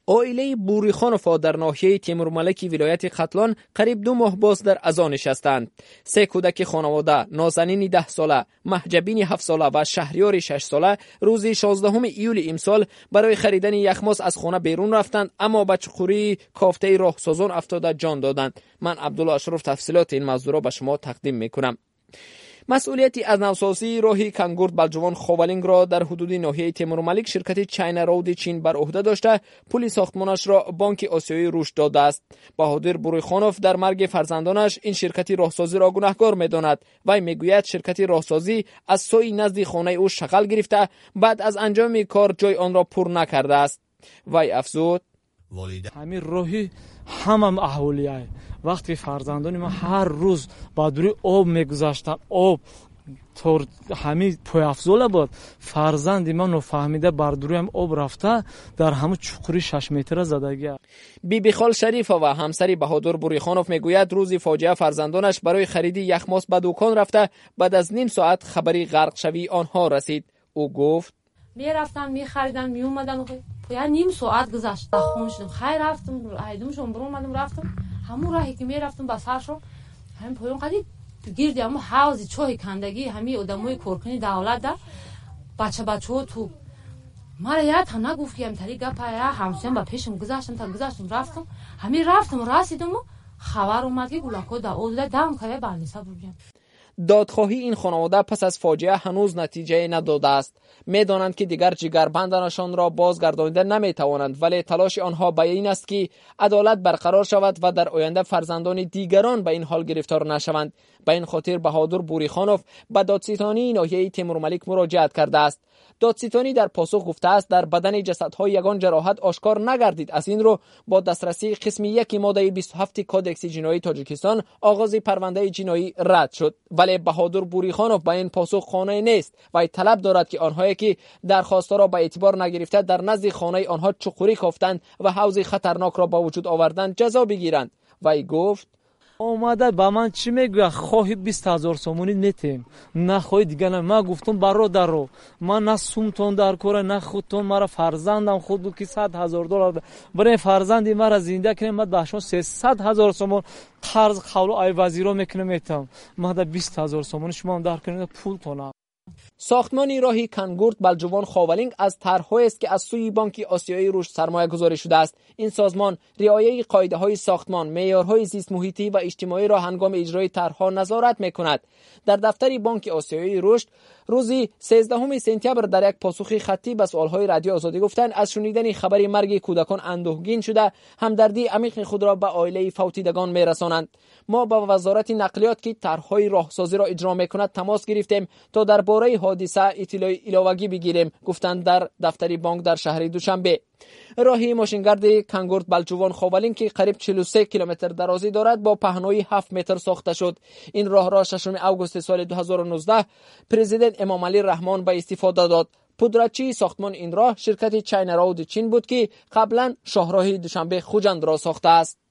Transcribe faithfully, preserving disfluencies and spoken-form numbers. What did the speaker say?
عائله بوریخانوف در ناحیه تیمورملک ولایت ختلان قریب دو ماه باز در عزا نشستند. سه کودک خانواده، نازنین ده ساله، محجبین هفت ساله و شهریار شش ساله روز شانزدهم ایول امسال برای خریدن یخماس از خانه بیرون رفتند، اما به چخوری کافته راهسازان افتاده جان دادند. من عبدالله اشرف تفصیلات این موضوع را به شما تقدیم میکنم. مسئولیتی از نوسازی راهی کانگورد بلجوان خوالینگ را در حدود ناحیه تیمورملک شرکت چاینا رود چین بر عهده داشته، پول ساختمانش را بانک آسیایی رشد داده است. بهادر بوریخانوف در مرگ فرزندانش این شرکت راهسازی را گناهکار می‌داند. وی میگوید شرکت راهسازی از سوی نزد خانه او شغل گرفته، بعد از انجام کار جای آن را پر نکرده است. وی افزود: همین راهی همم اهولیه. وقتی فرزندان ما هر روز با دوری آب میگذاشتن، آب طور همین پای افزوله بود، فرزندی ما نفهمیده بر دوری هم آب رفته در همون چخوری شش متر زدگی. بی بی خال شریفه و همسری بهادر بوریخانوف میگوید روزی فاجعه فرزندانش برای خرید یخماس به دکان رفته، بعد از نیم ساعت خبری غرق شوی آنها رسید. او گفت: می رفتن می خریدن می اومدن، یا نیم ساعت گذشت تا خونه شدم. خیر رفتم ایدمشون برون اومدم رفتم همون راهی که می رفتم با سرشو همین پایون قدی گیردی همون حوض چای کندگی همین آدمای کورکنی دولت ده بچه بچه‌ها تو مرا یاد هم نگفت که همینطوری گپا یا همسایه‌ام با پیشم گذاشتم تا گذاشتم رفتم همین رفتم رسیدم خبر اومد که گولاکو دا اول دام که بالنسا بودم. دادخواهی این خانواده پس از فاجعه هنوز نتیجه نداده است. می‌دانند که دیگر جگربندانشان را بازگردانیده نمی‌توانند، ولی تلاش آنها به این است که عدالت برقرار شود و در آینده فرزندان دیگران به این حال گرفتار نشوند. به این خاطر بهادر بوریخانوف به دادستانی ناحیه تیمورملک مراجعت کرده است. دادستانی در پاسخ گفته است در بدن جسدهای یگان جراحت آشکار نگردید. از این رو با دسترسی قسم یک ماده بیست و هفت کودکس جنایی تاجیکستان آغاز پرونده جنایی رد شد، ولی بهادر بوریخانوف به این پاسخ خانه نیست و طلب دارد که آنهایی که درخواست را به اعتبار نگرفته در نزد خانه آنها چخوری کافتند و حوض خطرناک را به وجود آوردند جزا بگیرند. وی گفت: اومده با من چی میگه؟ خواهی بیست هزار سومونی نتیم، نه خواهی دیگه نه. من گفتم برادر رو من نه سومتون در کوره نه خودتون، مرا فرزندم خود بود که صد هزار دلار برای فرزندی مرا زنده کنیم، من به شما سیصد هزار سومون قرض خول ای وزیرا میکنم میتم، من ده بیست هزار سومون شما هم در کنید پول تونه. ساختمان راهی کانگورد بلجوان خوالینگ از طرح‌هایی است که از سوی بانک آسیایی رشد سرمایه گذاری شده است. این سازمان رعایت قاعده‌های ساختمان، معیارهای زیست محیطی و اجتماعی را هنگام اجرای طرح‌ها نظارت می‌کند. در دفتر بانک آسیایی رشد روزی سیزدهم سپتامبر در یک پاسخ خطی به سوال‌های رادیو آزادی گفتند از شنیدن خبر مرگ کودکان اندوهگین شده، همدردی عمیق خود را به عائله فوتیدگان می‌رسانند. ما با وزارت نقلیات که طرح‌های راهسازی را اجرا می‌کند تماس گرفتیم تا درباره حادثه اطلاع علاوگی بگیریم، گفتند در دفتر بانک در شهر دوشنبه. راهی ماشینگرد کانگورد بلجوان خوالینگ که قریب چهل و سه کیلومتر درازی دارد با پهنای هفت متر ساخته شد. این راه را ششم آگوست سال دو هزار و نوزده پرزیدنت امام علی رحمان به استفاده داد. پودرچی ساختمان این راه شرکت چاینا رود چین بود که قبلا شاهراه دوشنبه خوجند را ساخته است.